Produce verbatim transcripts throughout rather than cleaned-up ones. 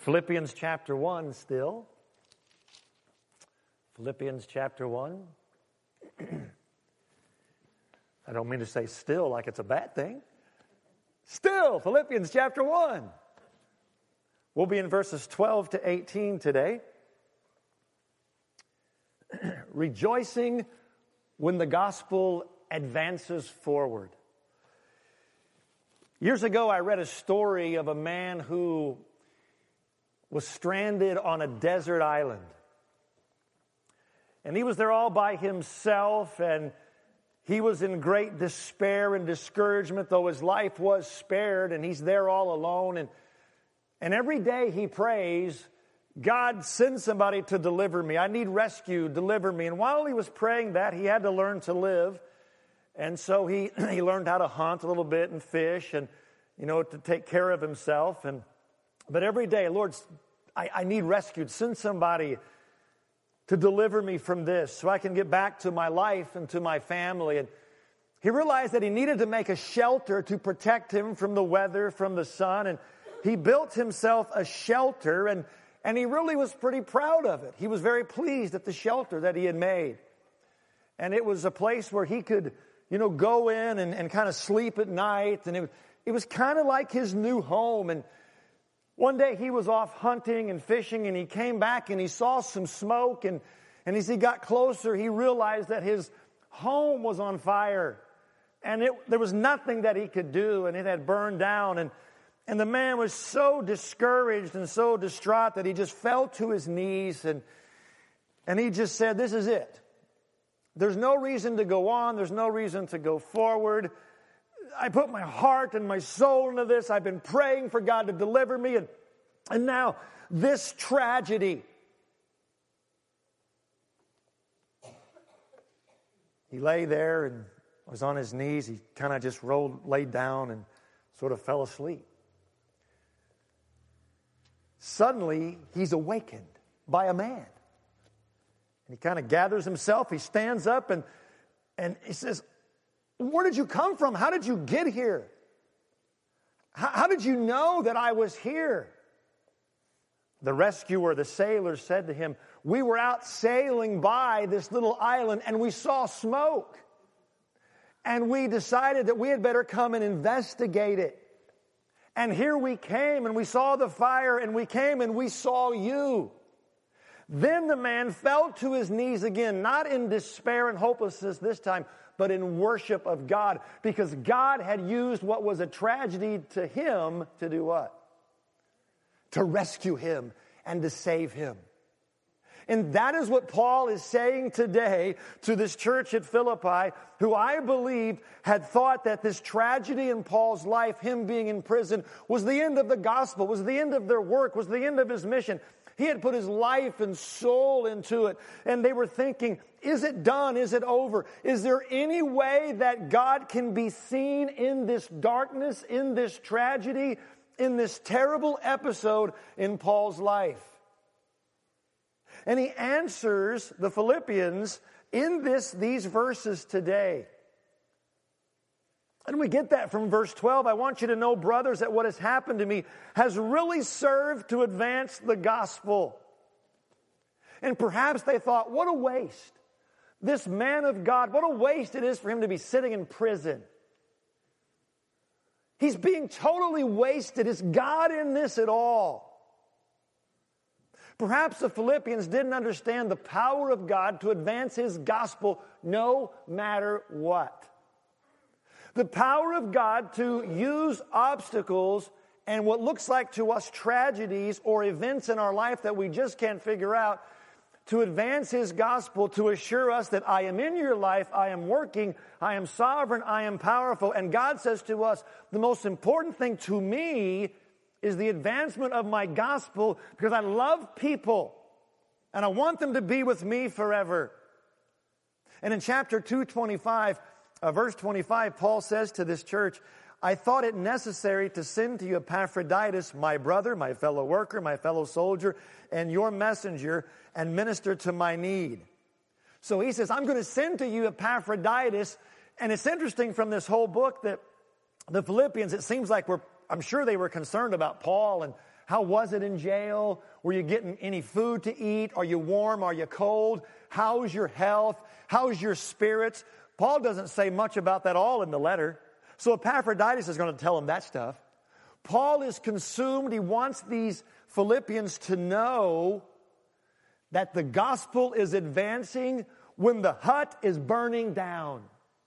Philippians chapter one still. Philippians chapter one. I don't mean to say still like it's a bad thing. Still, Philippians chapter one. We'll be in verses twelve to eighteen today. Rejoicing when the gospel advances forward. Years ago, I read a story of a man who was stranded on a desert island. And he was there all by himself, and he was in great despair and discouragement, though his life was spared, and he's there all alone. And, and every day he prays, God, send somebody to deliver me. I need rescue, deliver me. And while he was praying that, he had to learn to live. And so he, he learned how to hunt a little bit and fish and, you know, to take care of himself. And But every day, Lord, I, I need rescued. Send somebody to deliver me from this so I can get back to my life and to my family. And he realized that he needed to make a shelter to protect him from the weather, from the sun. And he built himself a shelter, and, and he really was pretty proud of it. He was very pleased at the shelter that he had made. And it was a place where he could, you know, go in and, and kind of sleep at night. And it, it was kind of like his new home. And one day he was off hunting and fishing, and he came back and he saw some smoke. And, and as he got closer, he realized that his home was on fire. And it, there was nothing that he could do, and it had burned down. And, and the man was so discouraged and so distraught that he just fell to his knees. And, and he just said, this is it. There's no reason to go on. There's no reason to go forward. I put my heart and my soul into this. I've been praying for God to deliver me. And, and now this tragedy. He lay there and was on his knees. He kind of just rolled, laid down and sort of fell asleep. Suddenly, he's awakened by a man. And he kind of gathers himself. He stands up and, and he says, where did you come from? How did you get here? How, how did you know that I was here? The rescuer, the sailor, said to him, we were out sailing by this little island and we saw smoke. And we decided that we had better come and investigate it. And here we came and we saw the fire and we came and we saw you. Then the man fell to his knees again, not in despair and hopelessness this time, but in worship of God, because God had used what was a tragedy to him to do what? To rescue him and to save him. And that is what Paul is saying today to this church at Philippi, who I believe had thought that this tragedy in Paul's life, him being in prison, was the end of the gospel, was the end of their work, was the end of his mission. He had put his life and soul into it. And they were thinking, is it done? Is it over? Is there any way that God can be seen in this darkness, in this tragedy, in this terrible episode in Paul's life? And he answers the Philippians in this these verses today. And we get that from verse twelve. I want you to know, brothers, that what has happened to me has really served to advance the gospel. And perhaps they thought, what a waste. This man of God, what a waste it is for him to be sitting in prison. He's being totally wasted. Is God in this at all? Perhaps the Philippians didn't understand the power of God to advance his gospel no matter what. The power of God to use obstacles and what looks like to us tragedies or events in our life that we just can't figure out to advance his gospel, to assure us that I am in your life, I am working, I am sovereign, I am powerful. And God says to us, the most important thing to me is the advancement of my gospel, because I love people and I want them to be with me forever. And in chapter two twenty-five, uh, verse twenty-five, Paul says to this church, I thought it necessary to send to you Epaphroditus, my brother, my fellow worker, my fellow soldier, and your messenger, and minister to my need. So he says, I'm going to send to you Epaphroditus. And it's interesting from this whole book that the Philippians, it seems like we're I'm sure they were concerned about Paul and How was it in jail? Were you getting any food to eat? Are you warm? Are you cold? How's your health? How's your spirits? Paul doesn't say much about that all in the letter. So Epaphroditus is going to tell him that stuff. Paul is consumed. He wants these Philippians to know that the gospel is advancing when the hut is burning down.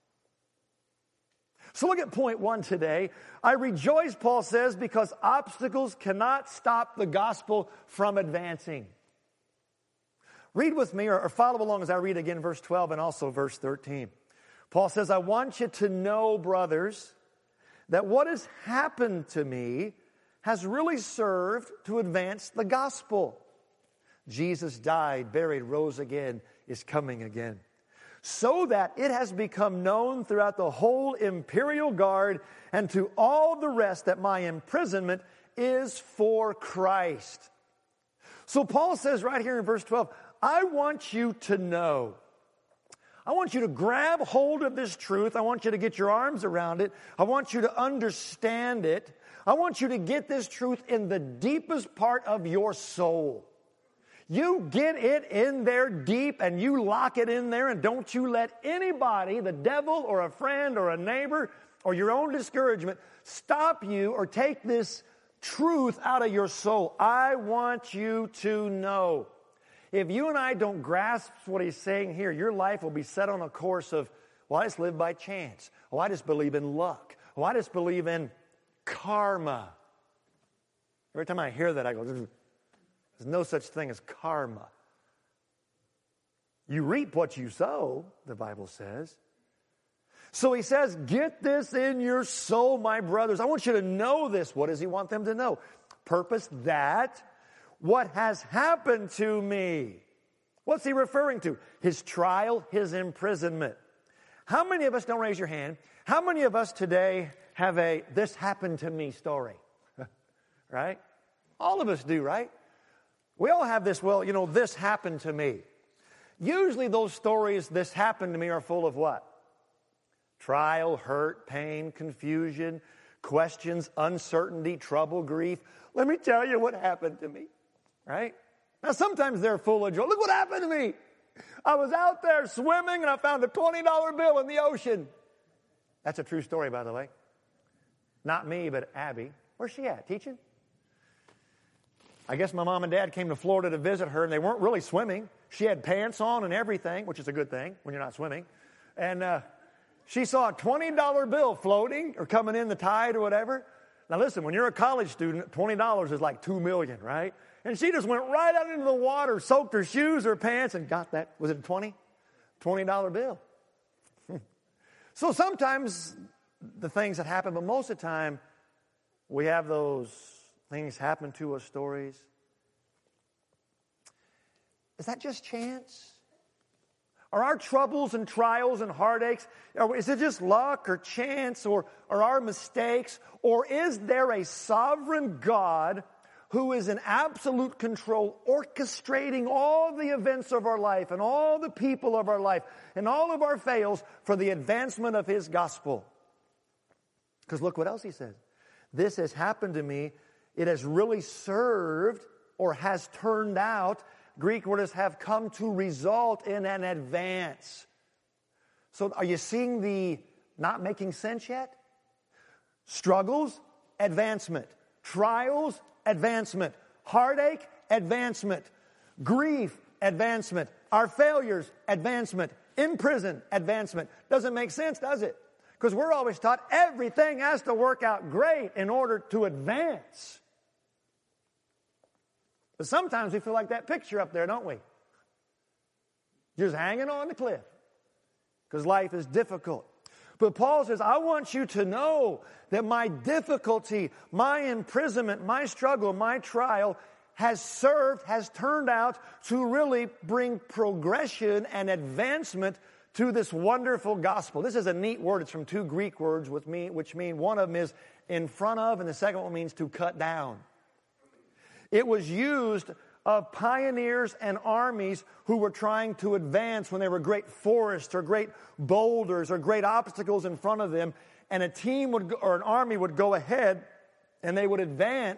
So look at point one today. I rejoice, Paul says, because obstacles cannot stop the gospel from advancing. Read with me or, or follow along as I read again verse twelve and also verse thirteen. Paul says, I want you to know, brothers, that what has happened to me has really served to advance the gospel. Jesus died, buried, rose again, is coming again. So that it has become known throughout the whole imperial guard and to all the rest that my imprisonment is for Christ. So Paul says right here in verse twelve, I want you to know. I want you to grab hold of this truth. I want you to get your arms around it. I want you to understand it. I want you to get this truth in the deepest part of your soul. You get it in there deep and you lock it in there, and don't you let anybody, the devil or a friend or a neighbor or your own discouragement, stop you or take this truth out of your soul. I want you to know. If you and I don't grasp what he's saying here, your life will be set on a course of, well, I just live by chance. Oh, I just believe in luck. Oh, I just believe in karma. Every time I hear that, I go, there's no such thing as karma. You reap what you sow, the Bible says. So he says, get this in your soul, my brothers. I want you to know this. What does he want them to know? Purpose that what has happened to me. What's he referring to? His trial, his imprisonment. How many of us, don't raise your hand, how many of us today have a this happened to me story? Right? All of us do, right? We all have this, well, you know, this happened to me. Usually those stories, this happened to me, are full of what? Trial, hurt, pain, confusion, questions, uncertainty, trouble, grief. Let me tell you what happened to me, right? Now, sometimes they're full of joy. Look what happened to me. I was out there swimming and I found a twenty dollar bill in the ocean. That's a true story, by the way. Not me, but Abby. Where's she at? Teaching? I guess my mom and dad came to Florida to visit her, and they weren't really swimming. She had pants on and everything, which is a good thing when you're not swimming. And uh, she saw a twenty dollar bill floating or coming in the tide or whatever. Now listen, when you're a college student, twenty dollars is like two million dollars, right? And she just went right out into the water, soaked her shoes, her pants, and got that. Was it a twenty? twenty dollar bill. So sometimes the things that happen, but most of the time we have those things happen to us, stories. Is that just chance? Are our troubles and trials and heartaches, is it just luck or chance or, or our mistakes? Or is there a sovereign God who is in absolute control, orchestrating all the events of our life and all the people of our life and all of our fails for the advancement of his gospel? Because look what else he says. This has happened to me. It has really served or has turned out. Greek word is have come to result in an advance. So are you seeing the not making sense yet? Struggles, advancement. Trials, advancement. Heartache, advancement. Grief, advancement. Our failures, advancement. In prison, advancement. Doesn't make sense, does it? Because we're always taught everything has to work out great in order to advance. But sometimes we feel like that picture up there, don't we? Just hanging on the cliff because life is difficult. But Paul says, I want you to know that my difficulty, my imprisonment, my struggle, my trial has served, has turned out to really bring progression and advancement to this wonderful gospel. This is a neat word. It's from two Greek words with me, which mean one of them is in front of, and the second one means to cut down. It was used of pioneers and armies who were trying to advance when there were great forests or great boulders or great obstacles in front of them, and a team would go, or an army would go ahead and they would advance,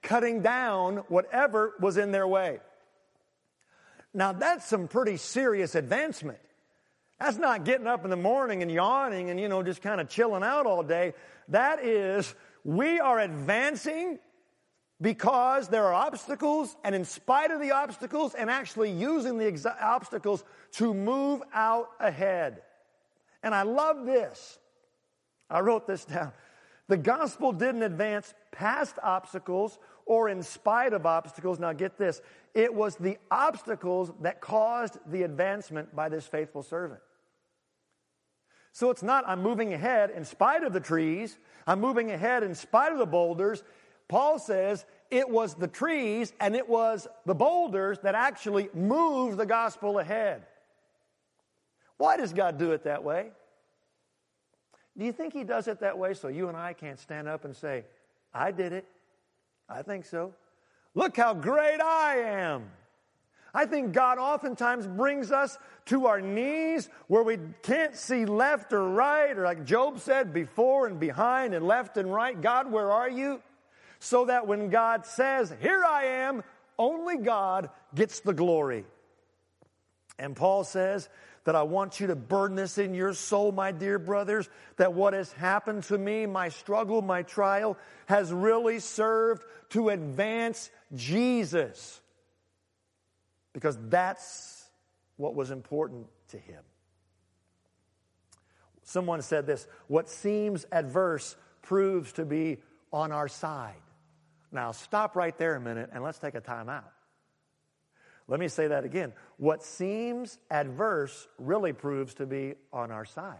cutting down whatever was in their way. Now, that's some pretty serious advancement. That's not getting up in the morning and yawning and, you know, just kind of chilling out all day. That is, we are advancing because there are obstacles, and in spite of the obstacles, and actually using the ex- obstacles to move out ahead. And I love this. I wrote this down. The gospel didn't advance past obstacles or in spite of obstacles. Now get this. It was the obstacles that caused the advancement by this faithful servant. So it's not I'm moving ahead in spite of the trees. I'm moving ahead in spite of the boulders. Paul says it was the trees and it was the boulders that actually moved the gospel ahead. Why does God do it that way? Do you think he does it that way so you and I can't stand up and say, I did it? I think so. Look how great I am. I think God oftentimes brings us to our knees where we can't see left or right, or like Job said, before and behind and left and right. God, where are you? So that when God says, here I am, only God gets the glory. And Paul says that I want you to burn this in your soul, my dear brothers, that what has happened to me, my struggle, my trial, has really served to advance Jesus. Because that's what was important to him. Someone said this, what seems adverse proves to be on our side. Now, stop right there a minute and let's take a time out. Let me say that again. What seems adverse really proves to be on our side.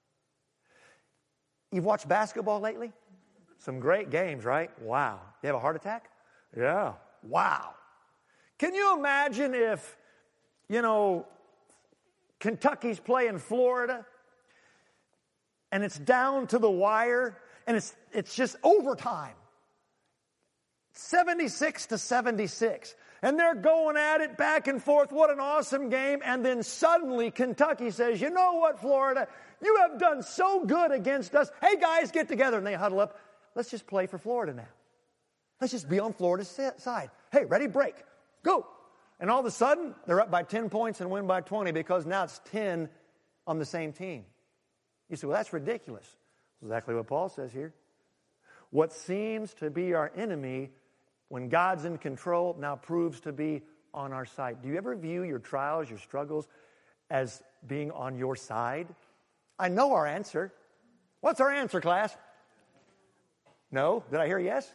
You've watched basketball lately? Some great games, right? Wow. You have a heart attack? Yeah. Wow. Can you imagine if, you know, Kentucky's playing Florida and it's down to the wire and it's it's just overtime? seventy-six to seventy-six. And they're going at it back and forth. What an awesome game. And then suddenly Kentucky says, you know what, Florida? You have done so good against us. Hey, guys, get together. And they huddle up. Let's just play for Florida now. Let's just be on Florida's side. Hey, ready, break. Go. And all of a sudden, they're up by ten points and win by twenty because now it's ten on the same team. You say, well, that's ridiculous. That's exactly what Paul says here. What seems to be our enemy, when God's in control, now proves to be on our side. Do you ever view your trials, your struggles, as being on your side? I know our answer. What's our answer, class? No? Did I hear yes?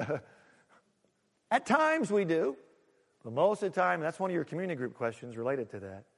At times we do. But most of the time, that's one of your community group questions related to that.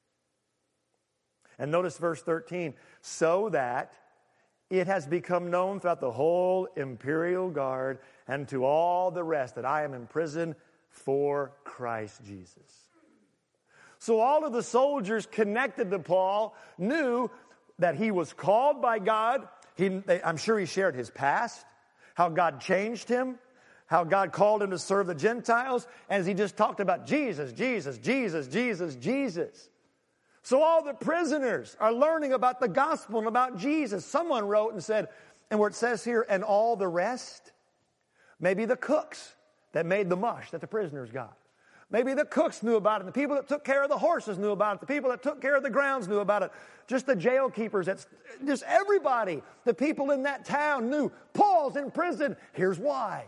And notice verse thirteen. So that it has become known throughout the whole imperial guard and to all the rest that I am in prison for Christ Jesus. So all of the soldiers connected to Paul knew that he was called by God. He, they, I'm sure he shared his past, how God changed him, how God called him to serve the Gentiles, as he just talked about Jesus, Jesus, Jesus, Jesus, Jesus. So all the prisoners are learning about the gospel and about Jesus. Someone wrote and said, and where it says here, and all the rest, maybe the cooks that made the mush that the prisoners got. Maybe the cooks knew about it. The people that took care of the horses knew about it. The people that took care of the grounds knew about it. Just the jail keepers, that's just everybody. The people in that town knew Paul's in prison. Here's why.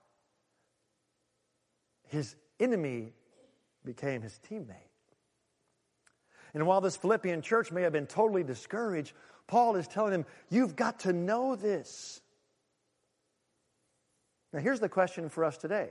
His enemy became his teammate. And while this Philippian church may have been totally discouraged, Paul is telling them, you've got to know this. Now here's the question for us today.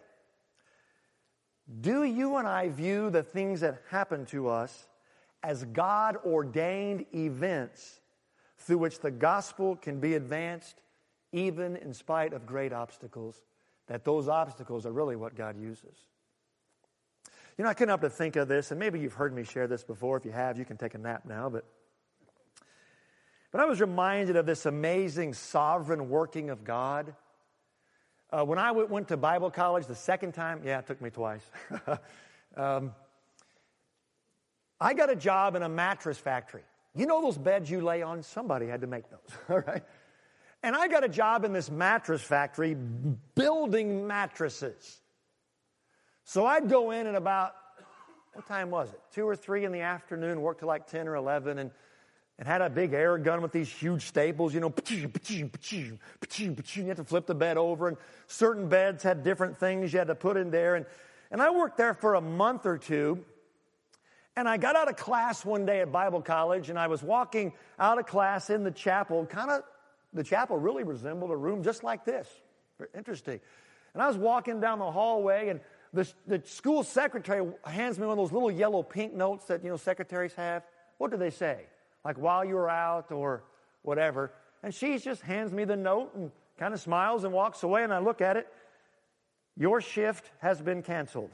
Do you and I view the things that happen to us as God-ordained events through which the gospel can be advanced even in spite of great obstacles, that those obstacles are really what God uses? You know, I couldn't help but think of this, and maybe you've heard me share this before. If you have, you can take a nap now. But, but I was reminded of this amazing sovereign working of God. Uh, when I w- went to Bible college the second time, yeah, it took me twice. um, I got a job in a mattress factory. You know those beds you lay on? Somebody had to make those, all right? And I got a job in this mattress factory building mattresses. So I'd go in at about, what time was it? Two or three in the afternoon, worked till like ten or eleven, and, and had a big air gun with these huge staples, you know. You had to flip the bed over, and certain beds had different things you had to put in there. And, and I worked there for a month or two. And I got out of class one day at Bible college, and I was walking out of class in the chapel. Kind of, the chapel really resembled a room just like this. Very interesting. And I was walking down the hallway, and the, the school secretary hands me one of those little yellow pink notes that, you know, secretaries have. What do they say? Like, while you were out or whatever. And she just hands me the note and kind of smiles and walks away, and I look at it. Your shift has been canceled.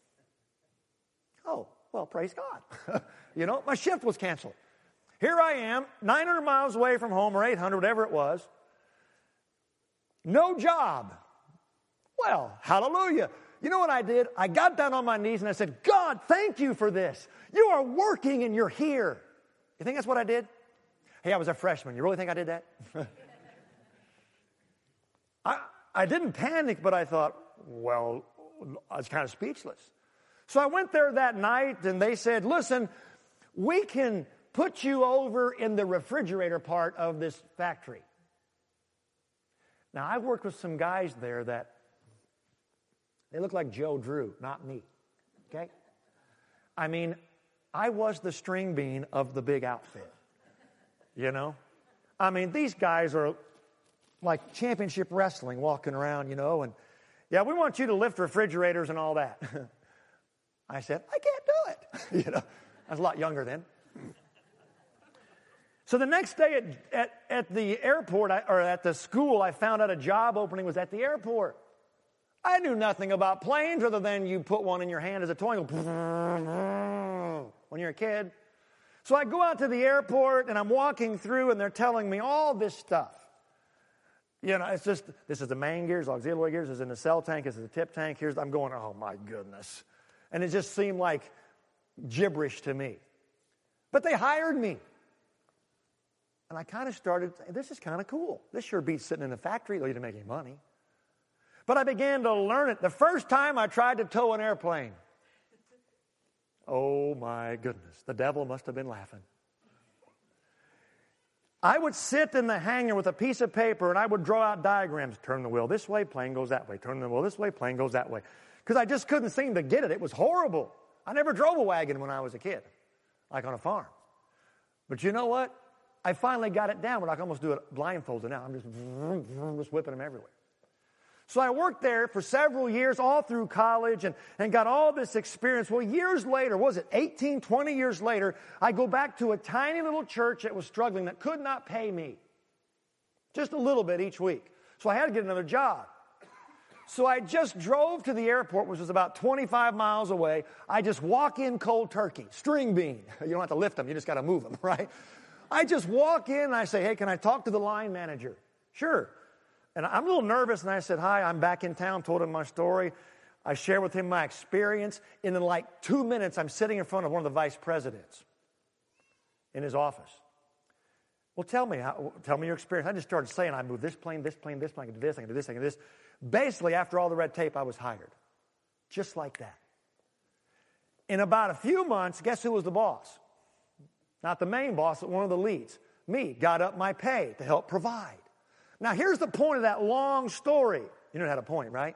Oh. Well, praise God. You know, my shift was canceled. Here I am, nine hundred miles away from home, or eight hundred, whatever it was. No job. Well, hallelujah. You know what I did? I got down on my knees and I said, God, thank you for this. You are working and you're here. You think that's what I did? Hey, I was a freshman. You really think I did that? I, I didn't panic, but I thought, well, I was kind of speechless. So I went there that night, and they said, listen, we can put you over in the refrigerator part of this factory. Now, I worked with some guys there that, they look like Joe Drew, not me, okay? I mean, I was the string bean of the big outfit, you know? I mean, these guys are like championship wrestling walking around, you know, and, yeah, we want you to lift refrigerators and all that. I said, I can't do it. You know, I was a lot younger then. So the next day at, at, at the airport, I, or at the school, I found out a job opening was at the airport. I knew nothing about planes other than you put one in your hand as a toy and go when you're a kid. So I go out to the airport, and I'm walking through, and they're telling me all this stuff. You know, it's just, this is the main gears, auxiliary gears, this is a nacelle tank, this is a tip tank. Here's, I'm going, oh my goodness. And it just seemed like gibberish to me. But they hired me. And I kind of started, this is kind of cool. This sure beats sitting in a factory, though you didn't make any money. But I began to learn it. The first time I tried to tow an airplane. Oh my goodness. The devil must have been laughing. I would sit in the hangar with a piece of paper, and I would draw out diagrams. Turn the wheel this way, plane goes that way. Turn the wheel this way, plane goes that way. Because I just couldn't seem to get it. It was horrible. I never drove a wagon when I was a kid, like on a farm. But you know what? I finally got it down, but I can almost do it blindfolded now. I'm just, just whipping them everywhere. So I worked there for several years, all through college, and, and got all this experience. Well, years later, what was it, eighteen, twenty years later, I go back to a tiny little church that was struggling, that could not pay me. Just a little bit each week. So I had to get another job. So I just drove to the airport, which was about twenty-five miles away. I just walk in cold turkey, string bean. You don't have to lift them, you just got to move them, right? I just walk in and I say, hey, can I talk to the line manager? Sure. And I'm a little nervous, and I said, hi, I'm back in town, told him my story. I shared with him my experience. And in like two minutes, I'm sitting in front of one of the vice presidents in his office. Well, tell me, how, tell me your experience. I just started saying, I moved this plane, this plane, this plane, I can do this, I can do this, I can do this. Basically, after all the red tape, I was hired. Just like that. In about a few months, guess who was the boss? Not the main boss, but one of the leads. Me, got up my pay to help provide. Now, here's the point of that long story. You know it had a point, right?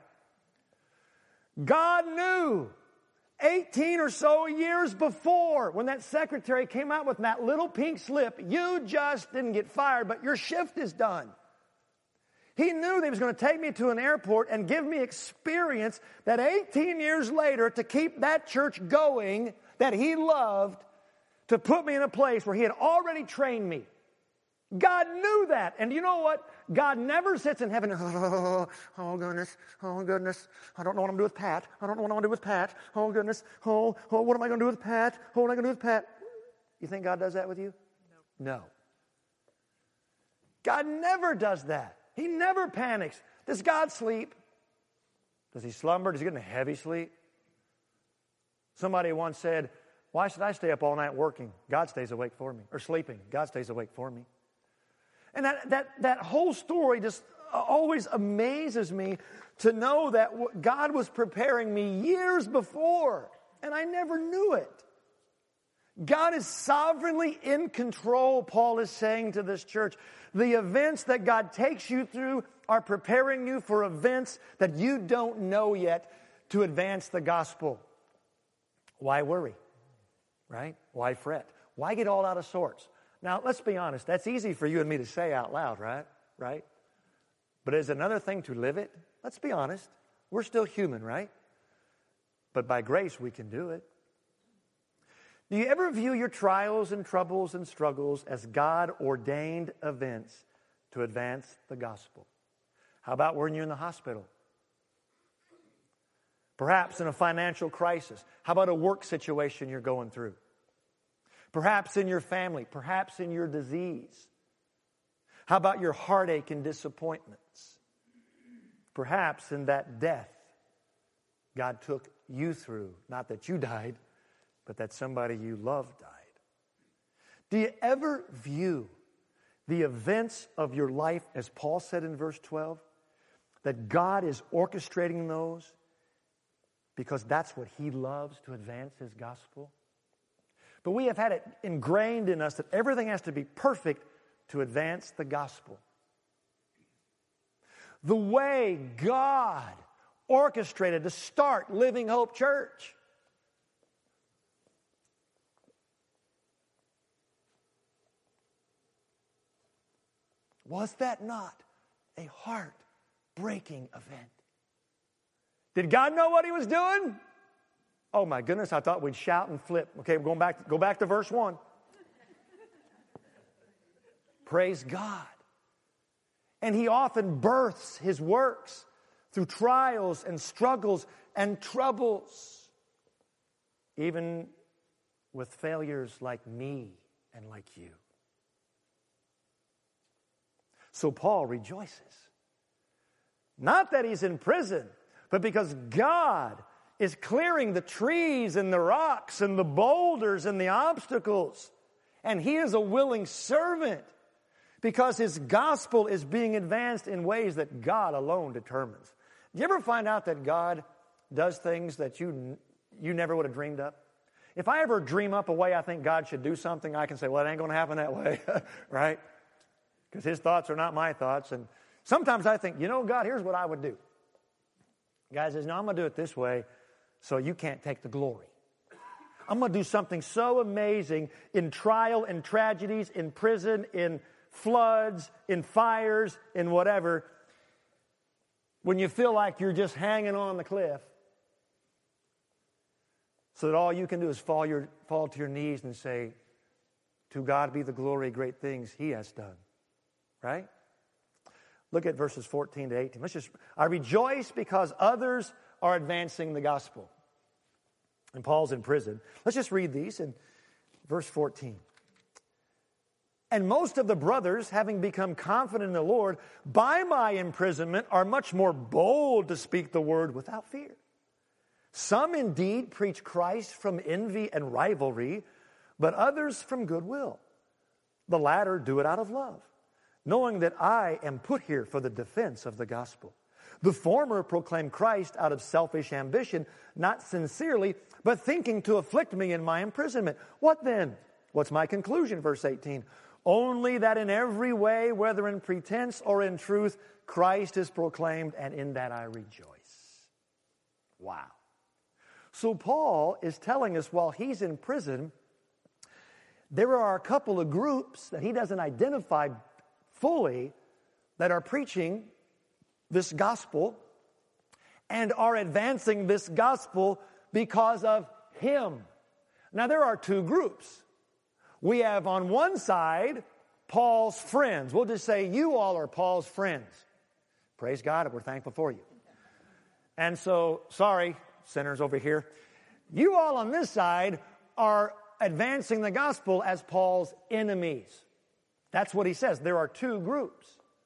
God knew eighteen or so years before, when that secretary came out with that little pink slip, you just didn't get fired, but your shift is done. He knew that he was going to take me to an airport and give me experience that eighteen years later, to keep that church going that he loved, to put me in a place where he had already trained me. God knew that. And you know what? God never sits in heaven, oh, oh goodness, oh goodness, I don't know what I'm going to do with Pat. I don't know what I'm going to do with Pat. Oh goodness, oh, oh, what am I going to do with Pat? Oh, what am I going to do with Pat? You think God does that with you? No. No. God never does that. He never panics. Does God sleep? Does he slumber? Does he get in a heavy sleep? Somebody once said, why should I stay up all night working? God stays awake for me. Or sleeping. God stays awake for me. And that, that, that whole story just always amazes me to know that God was preparing me years before, and I never knew it. God is sovereignly in control, Paul is saying to this church. The events that God takes you through are preparing you for events that you don't know yet to advance the gospel. Why worry? Right? Why fret? Why get all out of sorts? Now, let's be honest. That's easy for you and me to say out loud, right? Right? But is it another thing to live it? Let's be honest. We're still human, right? But by grace, we can do it. Do you ever view your trials and troubles and struggles as God-ordained events to advance the gospel? How about when you're in the hospital? Perhaps in a financial crisis. How about a work situation you're going through? Perhaps in your family. Perhaps in your disease. How about your heartache and disappointments? Perhaps in that death God took you through. Not that you died, but that somebody you loved died. Do you ever view the events of your life, as Paul said in verse twelve, that God is orchestrating those because that's what He loves, to advance His gospel? But we have had it ingrained in us that everything has to be perfect to advance the gospel. The way God orchestrated to start Living Hope Church. Was that not a heart-breaking event? Did God know what He was doing? Oh my goodness, I thought we'd shout and flip. Okay, we're going back, go back to verse one. Praise God. And He often births His works through trials and struggles and troubles. Even with failures like me and like you. So Paul rejoices. Not that he's in prison, but because God is clearing the trees and the rocks and the boulders and the obstacles. And he is a willing servant because his gospel is being advanced in ways that God alone determines. Do you ever find out that God does things that you, you never would have dreamed up? If I ever dream up a way I think God should do something, I can say, well, it ain't going to happen that way, right? Because His thoughts are not my thoughts. And sometimes I think, you know, God, here's what I would do. God says, no, I'm going to do it this way so you can't take the glory. I'm going to do something so amazing in trial and tragedies, in prison, in floods, in fires, in whatever. When you feel like you're just hanging on the cliff, so that all you can do is fall, your, fall to your knees and say, to God be the glory, great things He has done. Right? Look at verses fourteen to eighteen. Let's just, I rejoice because others are advancing the gospel. And Paul's in prison. Let's just read these in verse fourteen. And most of the brothers, having become confident in the Lord, by my imprisonment are much more bold to speak the word without fear. Some indeed preach Christ from envy and rivalry, but others from goodwill. The latter do it out of love, knowing that I am put here for the defense of the gospel. The former proclaim Christ out of selfish ambition, not sincerely, but thinking to afflict me in my imprisonment. What then? What's my conclusion? Verse eighteen. Only that in every way, whether in pretense or in truth, Christ is proclaimed, and in that I rejoice. Wow. So Paul is telling us while he's in prison, there are a couple of groups that he doesn't identify fully that are preaching this gospel and are advancing this gospel because of him. Now, there are two groups. We have on one side Paul's friends. We'll just say you all are Paul's friends. Praise God, we're thankful for you. And so, sorry, sinners over here. You all on this side are advancing the gospel as Paul's enemies. That's what he says. There are two groups.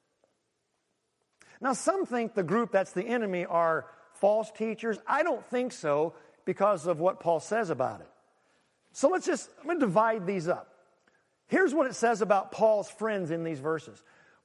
Now, some think the group that's the enemy are false teachers. I don't think so because of what Paul says about it. So let's just, I'm going to divide these up. Here's what it says about Paul's friends in these verses.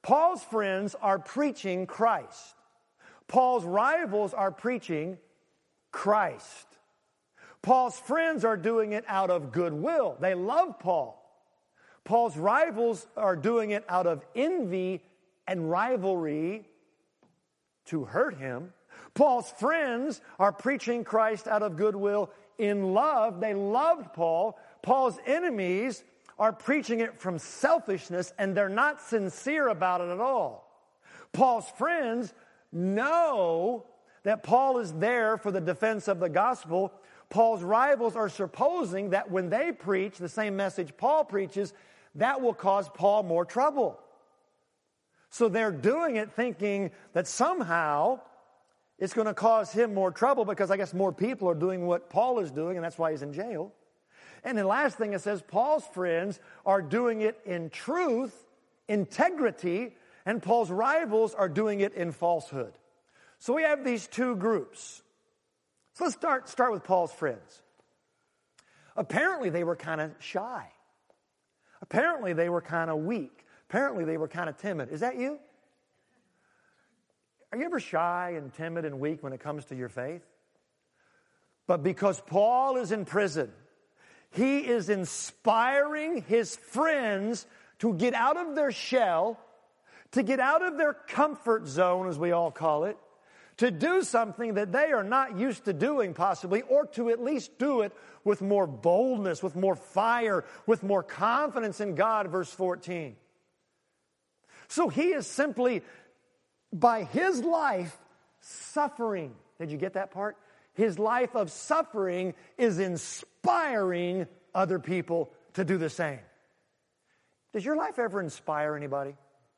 Paul's friends are preaching Christ. Paul's rivals are preaching Christ. Paul's friends are doing it out of goodwill. They love Paul. Paul's rivals are doing it out of envy and rivalry to hurt him. Paul's friends are preaching Christ out of goodwill in love. They loved Paul. Paul's enemies are preaching it from selfishness, and they're not sincere about it at all. Paul's friends know that Paul is there for the defense of the gospel. Paul's rivals are supposing that when they preach the same message Paul preaches, that will cause Paul more trouble. So they're doing it thinking that somehow it's going to cause him more trouble because I guess more people are doing what Paul is doing, and that's why he's in jail. And the last thing it says, Paul's friends are doing it in truth, integrity, and Paul's rivals are doing it in falsehood. So we have these two groups. So let's start, start with Paul's friends. Apparently they were kind of shy. Apparently they were kind of weak. Apparently they were kind of timid. Is that you? Are you ever shy and timid and weak when it comes to your faith? But because Paul is in prison, he is inspiring his friends to get out of their shell, to get out of their comfort zone, as we all call it, to do something that they are not used to doing possibly, or to at least do it with more boldness, with more fire, with more confidence in God, verse fourteen. So he is simply, by his life, suffering. Did you get that part? His life of suffering is inspiring other people to do the same. Does your life ever inspire anybody?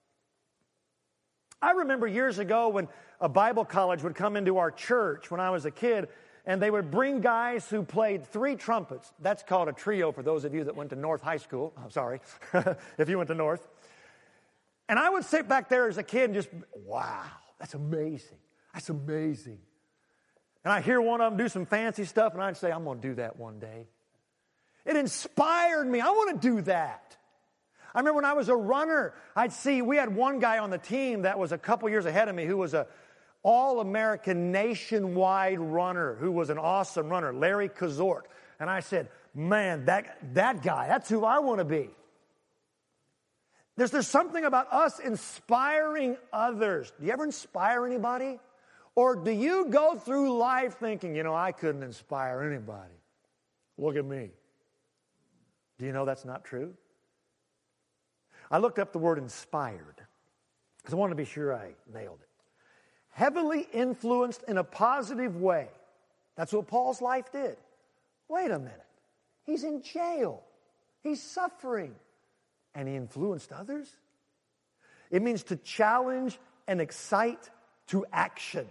I remember years ago when a Bible college would come into our church when I was a kid, and they would bring guys who played three trumpets. That's called a trio for those of you that went to North High School. I'm sorry, if you went to North. And I would sit back there as a kid and just, wow, that's amazing. That's amazing. And I hear one of them do some fancy stuff, and I'd say, I'm going to do that one day. It inspired me. I want to do that. I remember when I was a runner, I'd see, we had one guy on the team that was a couple years ahead of me who was a all-American nationwide runner, who was an awesome runner, Larry Kazort. And I said, man, that, that guy, that's who I want to be. There's, there's something about us inspiring others. Do you ever inspire anybody? Or do you go through life thinking, you know, I couldn't inspire anybody. Look at me. Do you know that's not true? I looked up the word inspired because I wanted to be sure I nailed it. Heavily influenced in a positive way. That's what Paul's life did. Wait a minute. He's in jail. He's suffering. And he influenced others? It means to challenge and excite to action.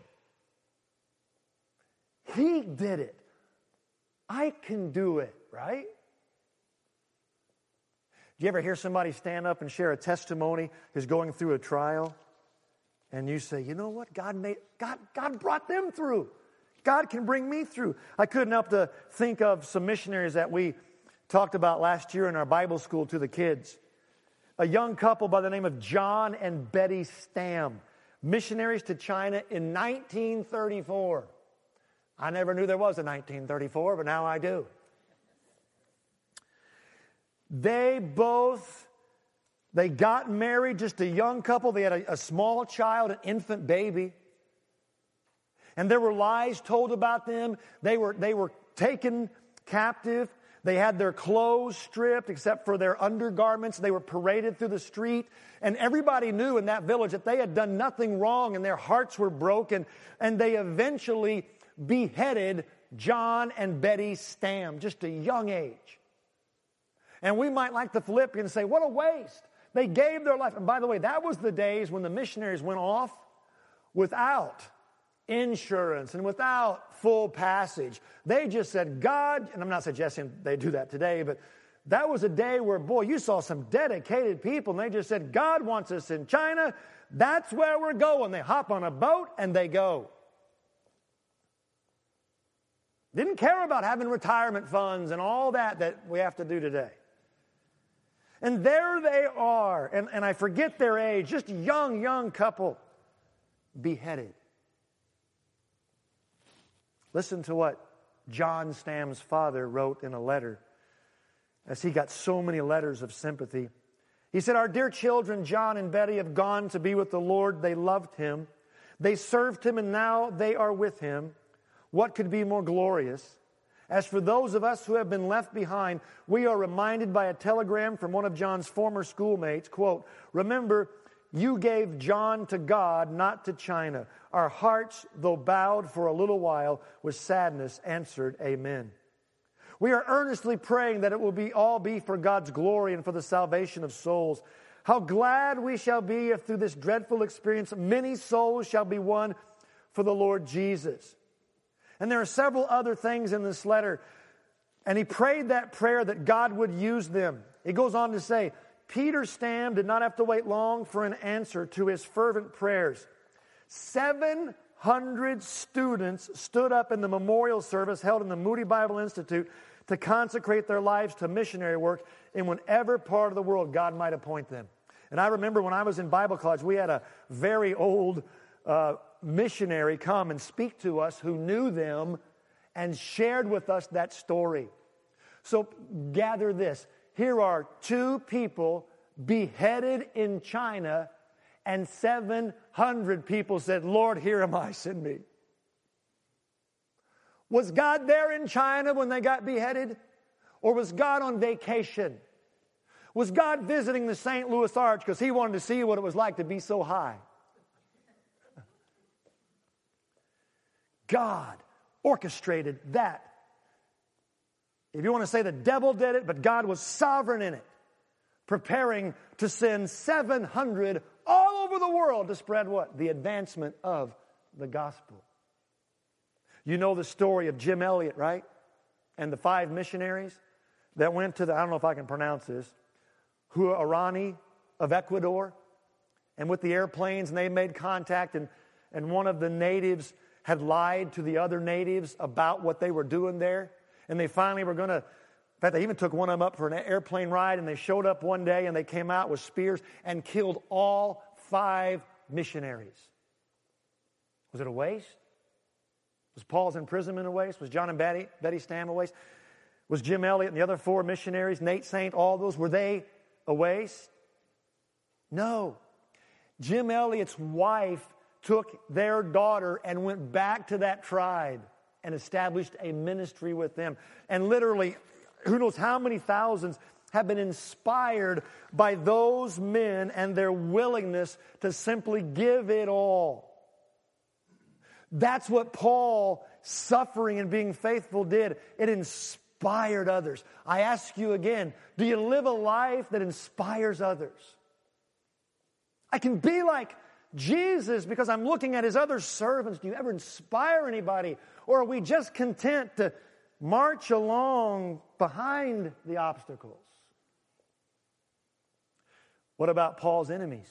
He did it. I can do it, right? Do you ever hear somebody stand up and share a testimony who's going through a trial? And you say, you know what? God made God, God brought them through. God can bring me through. I couldn't help to think of some missionaries that we talked about last year in our Bible school to the kids. A young couple by the name of John and Betty Stam, missionaries to China in nineteen thirty-four. I never knew there was a nineteen thirty-four, but now I do. They both, they got married, just a young couple. They had a, a small child, an infant baby. And there were lies told about them. They were, they were taken captive. They had their clothes stripped except for their undergarments. They were paraded through the street. And everybody knew in that village that they had done nothing wrong and their hearts were broken. And they eventually beheaded John and Betty Stam, just a young age. And we might, like the Philippians, say, what a waste. They gave their life. And by the way, that was the days when the missionaries went off without insurance and without full passage. They just said, God, and I'm not suggesting they do that today, but that was a day where, boy, you saw some dedicated people, and they just said, God wants us in China. That's where we're going. They hop on a boat and they go. Didn't care about having retirement funds and all that that we have to do today. And there they are, and, and I forget their age, just a young, young couple, beheaded. Listen to what John Stam's father wrote in a letter, as he got so many letters of sympathy. He said, "Our dear children, John and Betty, have gone to be with the Lord. They loved Him. They served Him, and now they are with Him. What could be more glorious? As for those of us who have been left behind, we are reminded by a telegram from one of John's former schoolmates, quote, 'Remember, you gave John to God, not to China. Our hearts, though bowed for a little while, with sadness answered, Amen.' We are earnestly praying that it will be all be for God's glory and for the salvation of souls. How glad we shall be if through this dreadful experience many souls shall be won for the Lord Jesus." And there are several other things in this letter. And he prayed that prayer that God would use them. He goes on to say, Peter Stam did not have to wait long for an answer to his fervent prayers. seven hundred students stood up in the memorial service held in the Moody Bible Institute to consecrate their lives to missionary work in whatever part of the world God might appoint them. And I remember when I was in Bible college, we had a very old uh, missionary come and speak to us who knew them and shared with us that story. So gather this. Here are two people beheaded in China, and seven hundred people said, "Lord, here am I, send me." Was God there in China when they got beheaded? Or was God on vacation? Was God visiting the Saint Louis Arch because He wanted to see what it was like to be so high? God orchestrated that. If you want to say the devil did it, but God was sovereign in it, preparing to send seven hundred all over the world to spread what? The advancement of the gospel. You know the story of Jim Elliot, right? And the five missionaries that went to the, I don't know if I can pronounce this, Huaorani of Ecuador. And with the airplanes, and they made contact, and, and one of the natives had lied to the other natives about what they were doing there. And they finally were going to, in fact, they even took one of them up for an airplane ride, and they showed up one day, and they came out with spears and killed all five missionaries. Was it a waste? Was Paul's imprisonment a waste? Was John and Betty, Betty Stam a waste? Was Jim Elliot and the other four missionaries, Nate Saint, all those, were they a waste? No. Jim Elliot's wife took their daughter and went back to that tribe and established a ministry with them. And literally, who knows how many thousands have been inspired by those men and their willingness to simply give it all. That's what Paul, suffering and being faithful, did. It inspired others. I ask you again, do you live a life that inspires others? I can be like Jesus because I'm looking at His other servants. Do you ever inspire anybody? Or are we just content to march along behind the obstacles? What about Paul's enemies?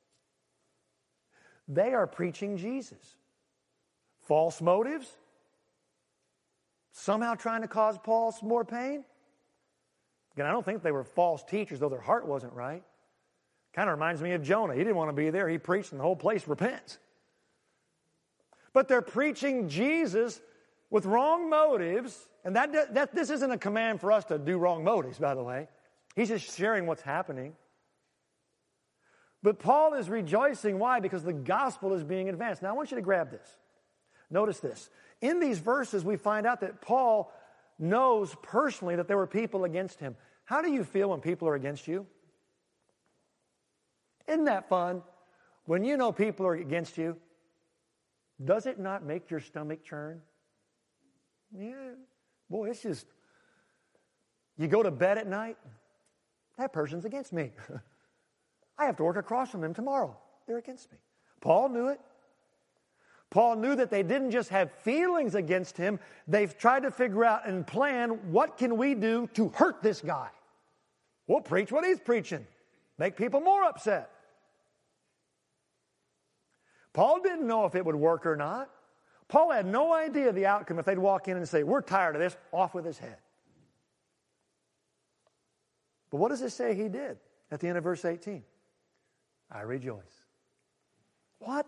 They are preaching Jesus. False motives? Somehow trying to cause Paul some more pain? Again, I don't think they were false teachers, though their heart wasn't right. Kind of reminds me of Jonah. He didn't want to be there. He preached and the whole place repents. But they're preaching Jesus with wrong motives. And that, that this isn't a command for us to do wrong motives, by the way. He's just sharing what's happening. But Paul is rejoicing. Why? Because the gospel is being advanced. Now, I want you to grab this. Notice this. In these verses, we find out that Paul knows personally that there were people against him. How do you feel when people are against you? Isn't that fun? When you know people are against you, does it not make your stomach churn? Yeah. Boy, it's just, you go to bed at night, that person's against me. I have to work across from them tomorrow. They're against me. Paul knew it. Paul knew that they didn't just have feelings against him. They've tried to figure out and plan, what can we do to hurt this guy? We'll preach what he's preaching. Make people more upset. Paul didn't know if it would work or not. Paul had no idea the outcome if they'd walk in and say, "We're tired of this," off with his head. But what does it say he did at the end of verse eighteen? I rejoice. What?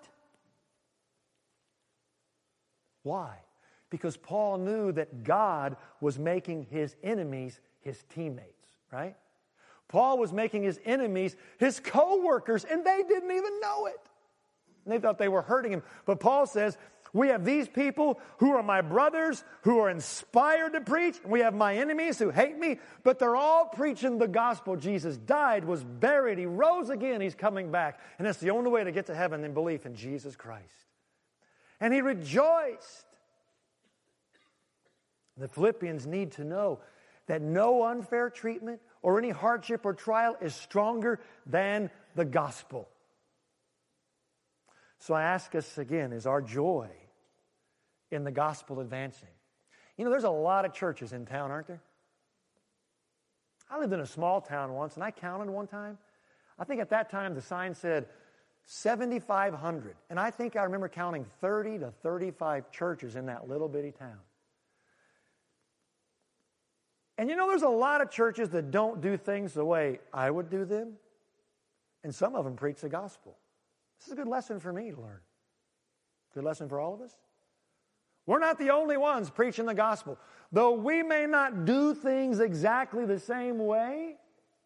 Why? Because Paul knew that God was making his enemies his teammates, right? Paul was making his enemies his co-workers, and they didn't even know it. And they thought they were hurting him. But Paul says, we have these people who are my brothers, who are inspired to preach. We have my enemies who hate me, but they're all preaching the gospel. Jesus died, was buried, he rose again, he's coming back. And that's the only way to get to heaven in belief in Jesus Christ. And he rejoiced. The Philippians need to know that no unfair treatment or any hardship or trial is stronger than the gospel. So I ask us again, is our joy in the gospel advancing? You know, there's a lot of churches in town, aren't there? I lived in a small town once, and I counted one time. I think at that time the sign said seventy-five hundred. And I think I remember counting thirty to thirty-five churches in that little bitty town. And you know, there's a lot of churches that don't do things the way I would do them. And some of them preach the gospel. This is a good lesson for me to learn. Good lesson for all of us. We're not the only ones preaching the gospel. Though we may not do things exactly the same way,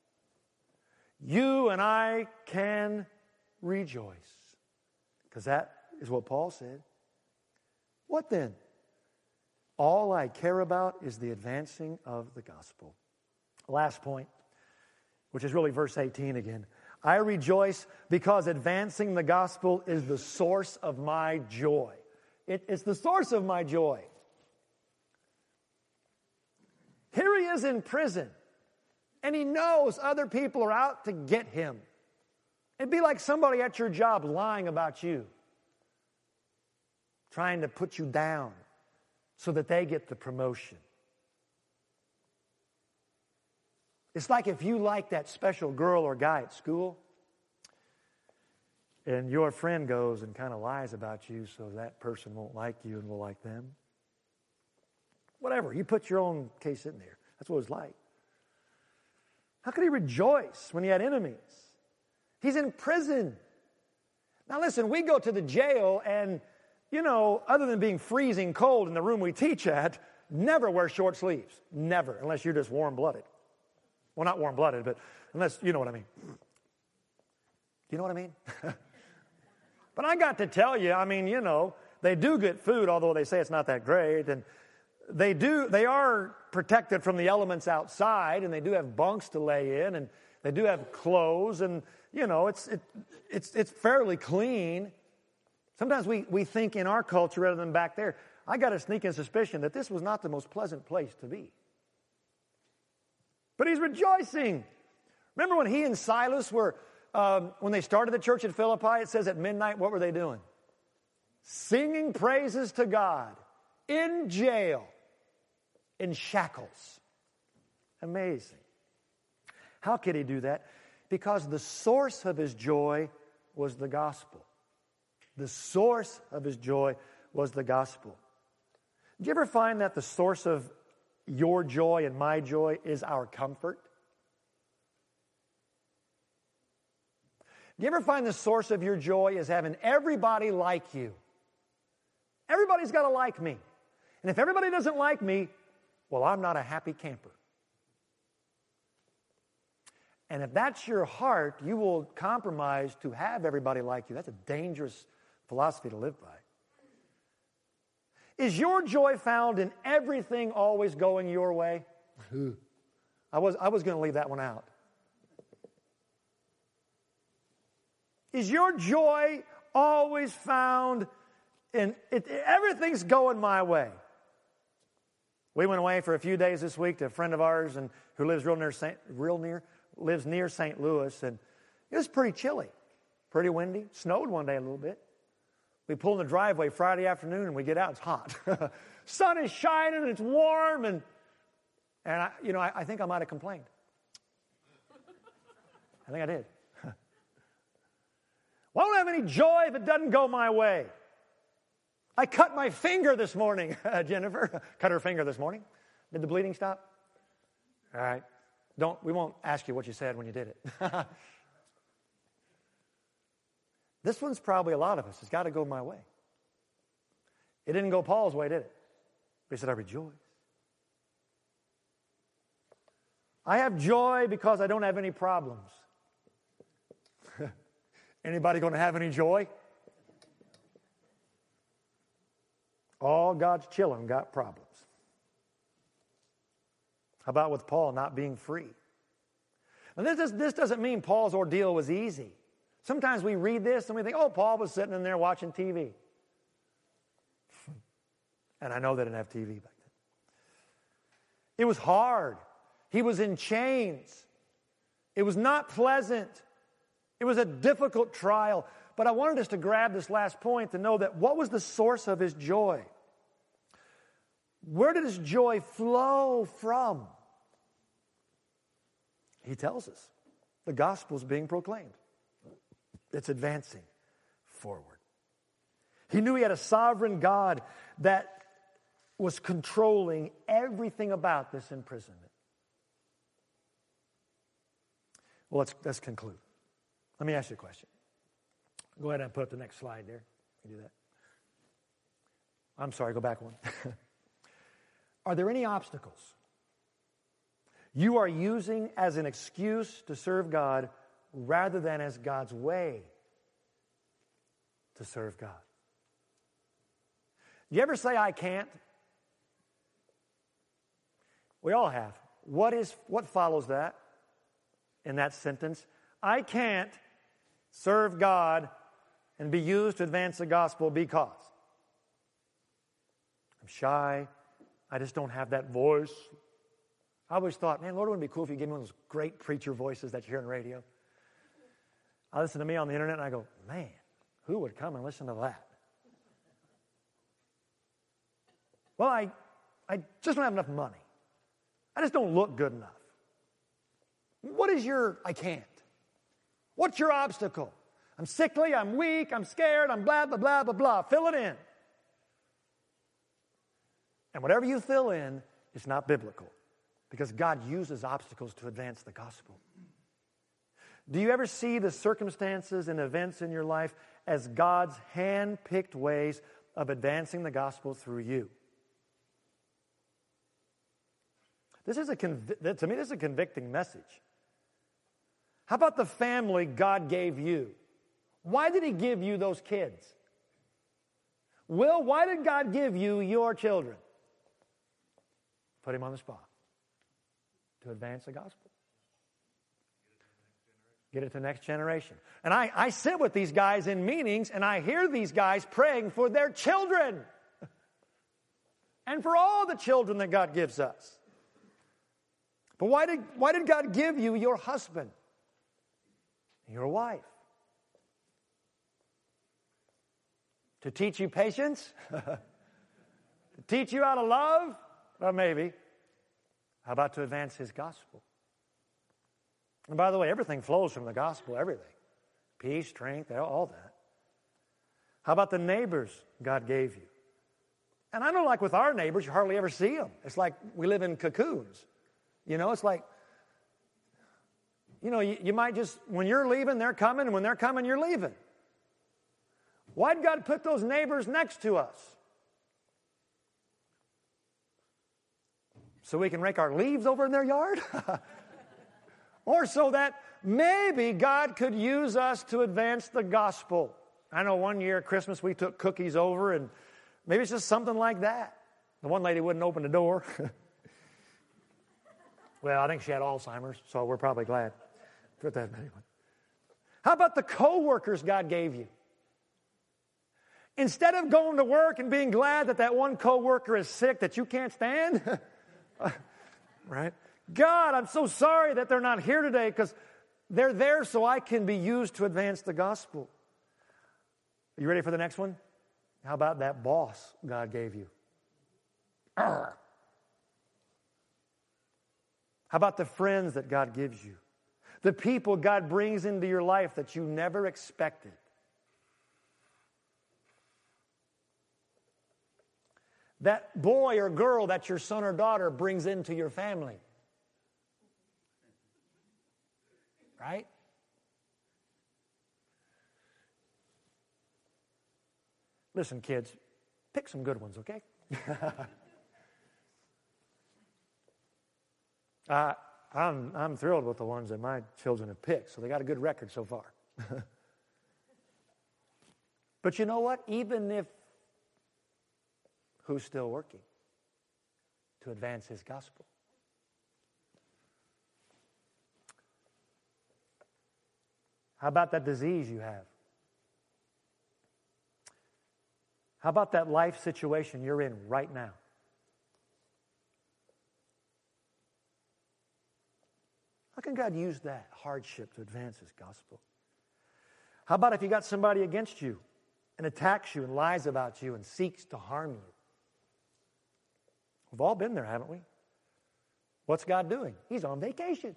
you and I can rejoice. Because that is what Paul said. What then? All I care about is the advancing of the gospel. Last point, which is really verse eighteen again. I rejoice because advancing the gospel is the source of my joy. It, it's the source of my joy. Here he is in prison, and he knows other people are out to get him. It'd be like somebody at your job lying about you, trying to put you down so that they get the promotion. It's like if you like that special girl or guy at school, and your friend goes and kind of lies about you so that person won't like you and will like them. Whatever, you put your own case in there. That's what it was like. How could he rejoice when he had enemies? He's in prison. Now listen, we go to the jail and, you know, other than being freezing cold in the room we teach at, never wear short sleeves. Never, unless you're just warm-blooded. Well, not warm-blooded, but unless, you know what I mean. Do you know what I mean? But I got to tell you, I mean, you know, they do get food, although they say it's not that great. And they do, they are protected from the elements outside, and they do have bunks to lay in, and they do have clothes, and, you know, it's it, it's it's fairly clean. Sometimes we, we think in our culture rather than back there. I got a sneaking suspicion that this was not the most pleasant place to be. But he's rejoicing. Remember when he and Silas were, um, when they started the church at Philippi, it says at midnight, what were they doing? Singing praises to God in jail, in shackles. Amazing. How could he do that? Because the source of his joy was the gospel. The source of his joy was the gospel. Did you ever find that the source of your joy and my joy is our comfort? Do you ever find the source of your joy is having everybody like you? Everybody's got to like me. And if everybody doesn't like me, well, I'm not a happy camper. And if that's your heart, you will compromise to have everybody like you. That's a dangerous philosophy to live by. Is your joy found in everything always going your way? I was, I was going to leave that one out. Is your joy always found in it, everything's going my way? We went away for a few days this week to a friend of ours and who lives real near Saint, real near lives near Saint Louis, and it was pretty chilly, pretty windy. Snowed one day a little bit. We pull in the driveway Friday afternoon and we get out. It's hot. Sun is shining and it's warm, and and I, you know I, I think I might have complained. I think I did. Well, I don't have any joy if it doesn't go my way. I cut my finger this morning, Jennifer. Cut her finger this morning. Did the bleeding stop? All right. Don't, we won't ask you what you said when you did it. This one's probably a lot of us. It's got to go my way. It didn't go Paul's way, did it? But he said, I rejoice. I have joy because I don't have any problems. Anybody going to have any joy? All God's children got problems. How about with Paul not being free? Now this, does, this doesn't mean Paul's ordeal was easy. Sometimes we read this and we think, oh, Paul was sitting in there watching T V. And I know they didn't have T V back then. It was hard. He was in chains. It was not pleasant. It was a difficult trial. But I wanted us to grab this last point to know that what was the source of his joy? Where did his joy flow from? He tells us. The gospel is being proclaimed. It's advancing forward. He knew he had a sovereign God that was controlling everything about this imprisonment. Well, let's, let's conclude. Let me ask you a question. Go ahead and put up the next slide there. You do that. I'm sorry, go back one. Are there any obstacles you are using as an excuse to serve God rather than as God's way to serve God? Do you ever say, I can't? We all have. What is what follows that in that sentence? I can't serve God and be used to advance the gospel because I'm shy. I just don't have that voice. I always thought, man, Lord, it would be cool if you gave me one of those great preacher voices that you hear on radio. I listen to me on the internet and I go, man, who would come and listen to that? Well, I, I just don't have enough money. I just don't look good enough. What is your, I can't? What's your obstacle? I'm sickly, I'm weak, I'm scared, I'm blah, blah, blah, blah, blah. Fill it in. And whatever you fill in is not biblical because God uses obstacles to advance the gospel. Do you ever see the circumstances and events in your life as God's hand-picked ways of advancing the gospel through you? This is a conv- to me, this is a convicting message. How about the family God gave you? Why did He give you those kids? Will, why did God give you your children? Put him on the spot. To advance the gospel. Get it to the next generation. And I, I sit with these guys in meetings and I hear these guys praying for their children. And for all the children that God gives us. But why did, why did God give you your husband? Your wife? To teach you patience? To teach you how to love? Well, maybe. How about to advance His gospel? And by the way, everything flows from the gospel, everything. Peace, strength, all that. How about the neighbors God gave you? And I know, like with our neighbors, you hardly ever see them. It's like we live in cocoons. You know, it's like, you know, you, you might just, when you're leaving, they're coming, and when they're coming, you're leaving. Why did God put those neighbors next to us? So we can rake our leaves over in their yard? Or so that maybe God could use us to advance the gospel. I know one year at Christmas we took cookies over, and maybe it's just something like that. The one lady wouldn't open the door. Well, I think she had Alzheimer's, so we're probably glad. Put that anyway. How about the co-workers God gave you? Instead of going to work and being glad that that one co-worker is sick that you can't stand, right? God, I'm so sorry that they're not here today because they're there so I can be used to advance the gospel. Are you ready for the next one? How about that boss God gave you? Arr. How about the friends that God gives you? The people God brings into your life that you never expected. That boy or girl that your son or daughter brings into your family. right? Listen, kids, pick some good ones, okay? uh, I'm, I'm thrilled with the ones that my children have picked, so they got a good record so far. But you know what? Even if, who's still working to advance his gospel? How about that disease you have? How about that life situation you're in right now? How can God use that hardship to advance his gospel? How about if you got somebody against you and attacks you and lies about you and seeks to harm you? We've all been there, haven't we? What's God doing? He's on vacation.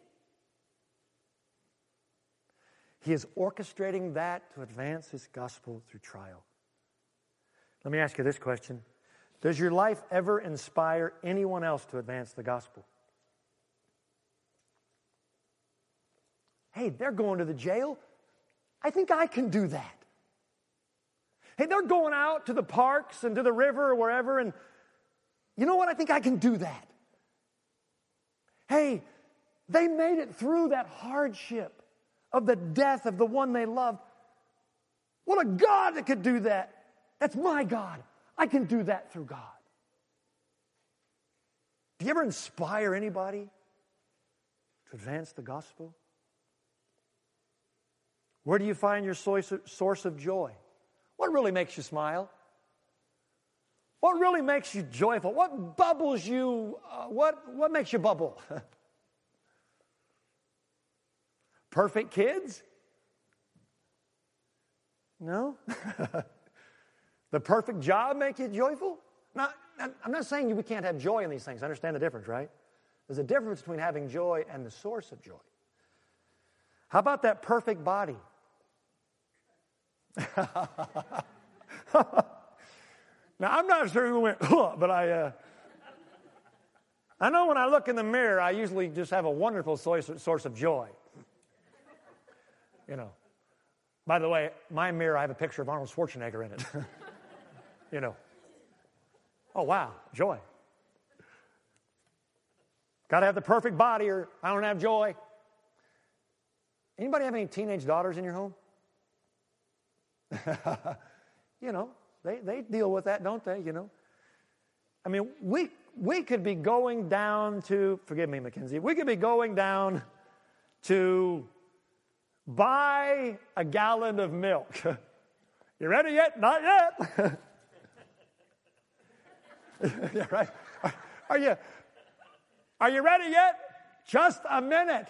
He is orchestrating that to advance his gospel through trial. Let me ask you this question. Does your life ever inspire anyone else to advance the gospel? Hey, they're going to the jail. I think I can do that. Hey, they're going out to the parks and to the river or wherever, and you know what? I think I can do that. Hey, they made it through that hardship of the death of the one they loved. What a God that could do that. That's my God. I can do that through God. Do you ever inspire anybody to advance the gospel? Where do you find your source of joy? What really makes you smile? What really makes you joyful? What bubbles you? Uh, what, what makes you bubble? Perfect kids? No? The perfect job make you joyful? Now, I'm not saying we can't have joy in these things. I understand the difference, right? There's a difference between having joy and the source of joy. How about that perfect body? Now, I'm not sure who went, huh, but I, uh, I know when I look in the mirror, I usually just have a wonderful source, source of joy. You know. By the way, my mirror, I have a picture of Arnold Schwarzenegger in it. You know. Oh, wow, joy. Got to have the perfect body or I don't have joy. Anybody have any teenage daughters in your home? You know, they, they deal with that, don't they, you know? I mean, we we could be going down to, forgive me, Mackenzie, we could be going down to buy a gallon of milk. You ready yet? Not yet. Yeah, right? Are, are you are you ready yet? Just a minute.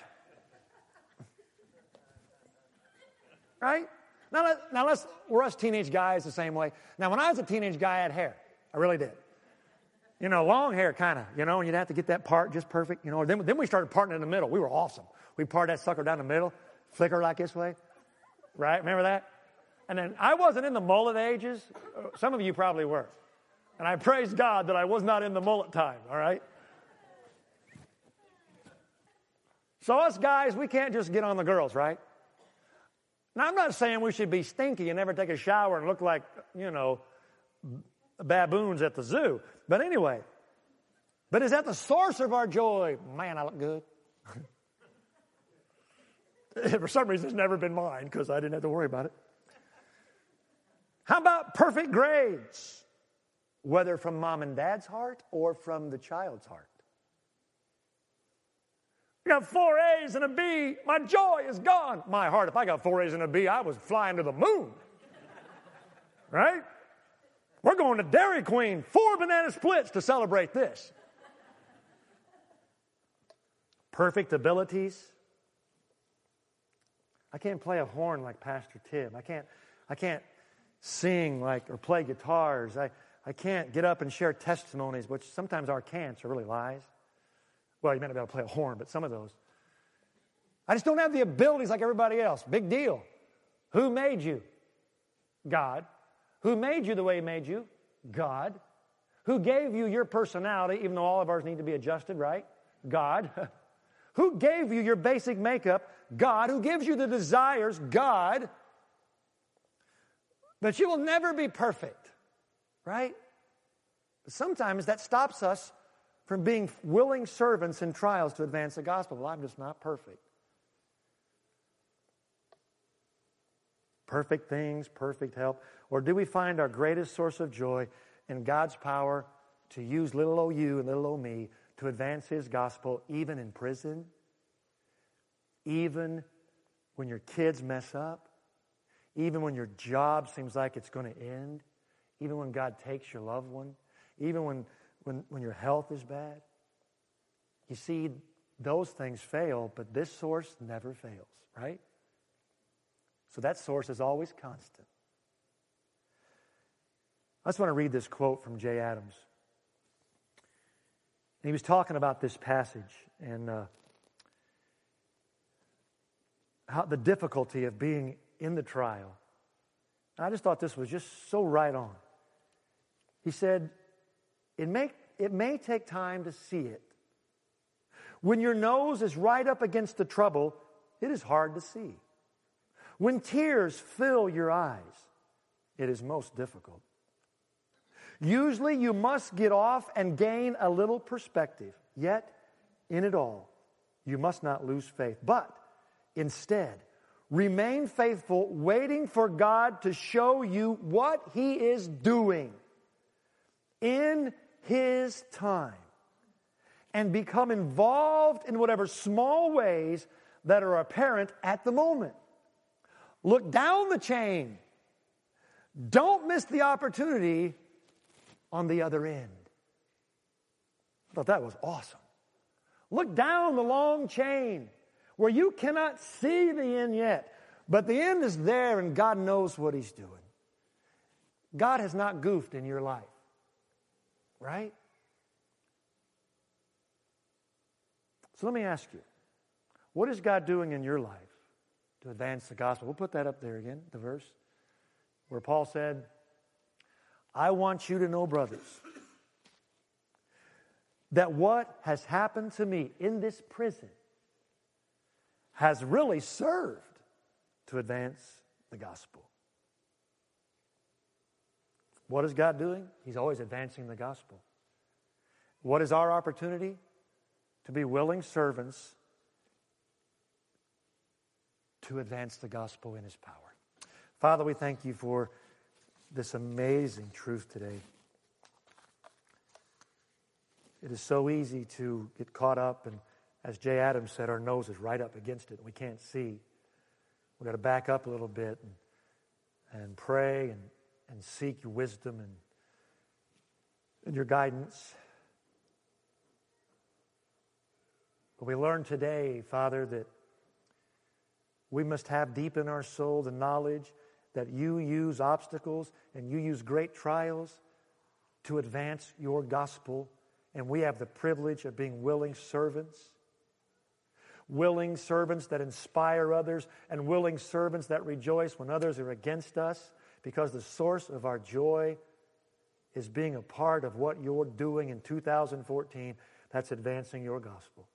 Right? Now, let, now let's, we're us teenage guys the same way. Now, when I was a teenage guy, I had hair. I really did. You know, long hair kind of, you know, and you'd have to get that part just perfect, you know. Then, then we started parting in the middle. We were awesome. We parted that sucker down the middle, flicker like this way. Right? Remember that? And then I wasn't in the mullet ages. Some of you probably were. And I praise God that I was not in the mullet time, all right? So us guys, we can't just get on the girls, right? Now, I'm not saying we should be stinky and never take a shower and look like, you know, baboons at the zoo. But anyway, but is that the source of our joy? Man, I look good. For some reason, it's never been mine because I didn't have to worry about it. How about perfect grades? Whether from mom and dad's heart or from the child's heart. I got four A's and a B. My joy is gone. My heart, if I got four A's and a B, I was flying to the moon. Right? We're going to Dairy Queen, four banana splits to celebrate this. Perfect abilities. I can't play a horn like Pastor Tim. I can't, I can't sing like or play guitars. I, I can't get up and share testimonies, which sometimes our can'ts are really lies. Well, you may not be able to play a horn, but some of those. I just don't have the abilities like everybody else. Big deal. Who made you? God. Who made you the way he made you? God. Who gave you your personality, even though all of ours need to be adjusted, right? God. Who gave you your basic makeup? God. Who gives you the desires? God. But you will never be perfect, right? But sometimes that stops us from being willing servants in trials to advance the gospel. Well, I'm just not perfect. Perfect things, perfect help. Or do we find our greatest source of joy in God's power to use little old you and little old me to advance His gospel even in prison? Even when your kids mess up? Even when your job seems like it's going to end? Even when God takes your loved one? Even when, when, when your health is bad? You see, those things fail, but this source never fails, right? So that source is always constant. I just want to read this quote from Jay Adams. And he was talking about this passage and uh, how the difficulty of being in the trial. And I just thought this was just so right on. He said, it may, it may take time to see it. When your nose is right up against the trouble, it is hard to see. When tears fill your eyes, it is most difficult. Usually you must get off and gain a little perspective. Yet, in it all, you must not lose faith. But, instead, remain faithful, waiting for God to show you what He is doing in His time. And become involved in whatever small ways that are apparent at the moment. Look down the chain. Don't miss the opportunity on the other end. I thought that was awesome. Look down the long chain where you cannot see the end yet, but the end is there and God knows what He's doing. God has not goofed in your life, right? So let me ask you, what is God doing in your life to advance the gospel? We'll put that up there again, the verse where Paul said, I want you to know, brothers, that what has happened to me in this prison has really served to advance the gospel. What is God doing? He's always advancing the gospel. What is our opportunity? To be willing servants to advance the gospel in His power. Father, we thank You for this amazing truth today. It is so easy to get caught up, and as Jay Adams said, our nose is right up against it and we can't see. We've got to back up a little bit and, and pray and, and seek Your wisdom and, and Your guidance. But we learn today, Father, that we must have deep in our soul the knowledge that You use obstacles and You use great trials to advance Your gospel. And we have the privilege of being willing servants. Willing servants that inspire others and willing servants that rejoice when others are against us, because the source of our joy is being a part of what You're doing in two thousand fourteen. That's advancing Your gospel.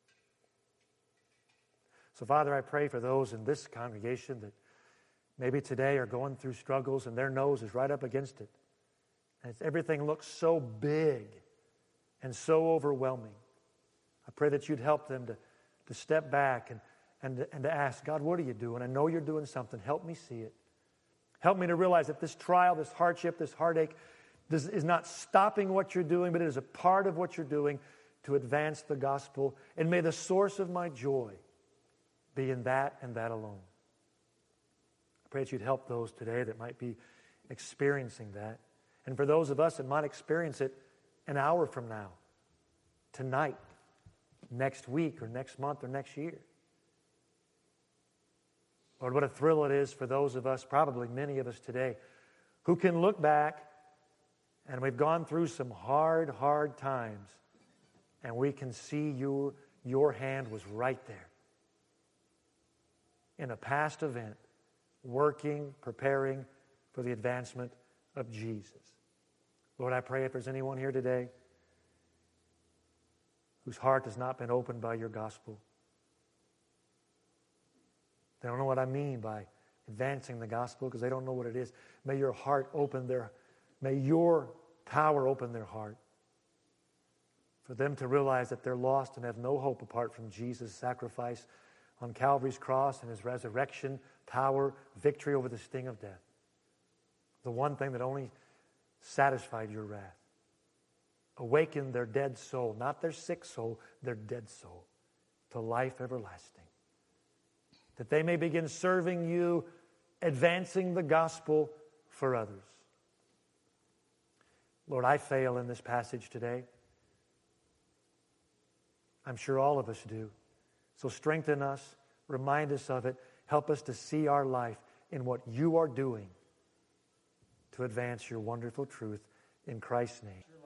So, Father, I pray for those in this congregation that maybe today are going through struggles and their nose is right up against it. And it's, everything looks so big and so overwhelming. I pray that You'd help them to, to step back and, and, and to ask, God, what are You doing? I know You're doing something. Help me see it. Help me to realize that this trial, this hardship, this heartache this is not stopping what You're doing, but it is a part of what You're doing to advance the gospel. And may the source of my joy be in that and that alone. I pray that You'd help those today that might be experiencing that. And for those of us that might experience it an hour from now, tonight, next week or next month or next year. Lord, what a thrill it is for those of us, probably many of us today, who can look back and we've gone through some hard, hard times and we can see your, your hand was right there. In a past event, working, preparing for the advancement of Jesus. Lord, I pray if there's anyone here today whose heart has not been opened by Your gospel, They don't know what I mean by advancing the gospel because they don't know what it is. May your heart open their, may your power open their heart for them to realize that they're lost and have no hope apart from Jesus' sacrifice on Calvary's cross and his resurrection, power, victory over the sting of death. The one thing that only satisfied your wrath. Awaken their dead soul, not their sick soul, their dead soul, to life everlasting. That they may begin serving you, advancing the gospel for others. Lord, I fail in this passage today. I'm sure all of us do. So strengthen us, remind us of it, help us to see our life in what you are doing to advance your wonderful truth in Christ's name.